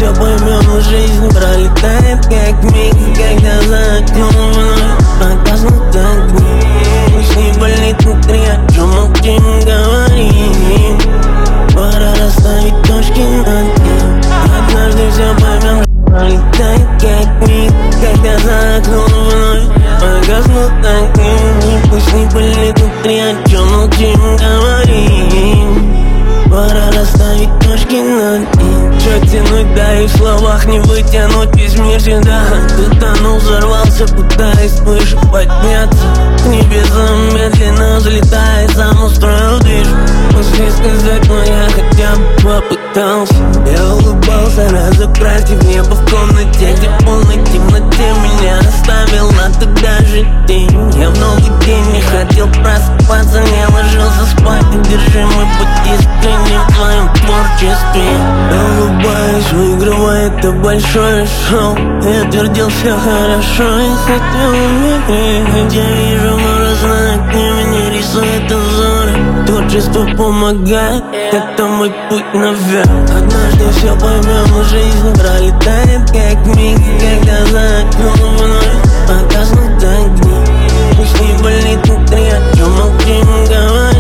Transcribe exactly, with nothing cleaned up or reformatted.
все поймем, и жизнь пролетает как миг, когда за окном вновь погаснут огни. Пусть не болит внутри, о чем молчим, говорим. Пора расставить точки над «и». Однажды все поймем, пролетает как миг, когда за окном вновь погаснут огни. Пусть не болит внутри, о чем молчим, говорим. Пора расставить точки над «и». Чё тянуть, да и в словах не вытянуть весь мир сюда. Ты тонул, взорвался, пытаясь выше подняться к небесам, медленно взлетая, сам устроил движ. После сказать, но я хотя бы попытался. Я улыбался, разукрасив небо в комнате, где в полной темноте меня оставил на тогда же день. Я в новый день не хотел просыпаться, не ложился спать, одержимый потисканием в твоем творчестве. Я улыбаюсь, выигрывая это большое шоу. Я твердил, все хорошо, и хотел умереть. Я вижу морозные огни, мне рисует узоры. Творчество помогает, это мой путь наверх. Однажды все поймем, и жизнь пролетает как миг, когда за окном вновь погаснут огни. Пусть не болит внутри, о чем молчим, говорим.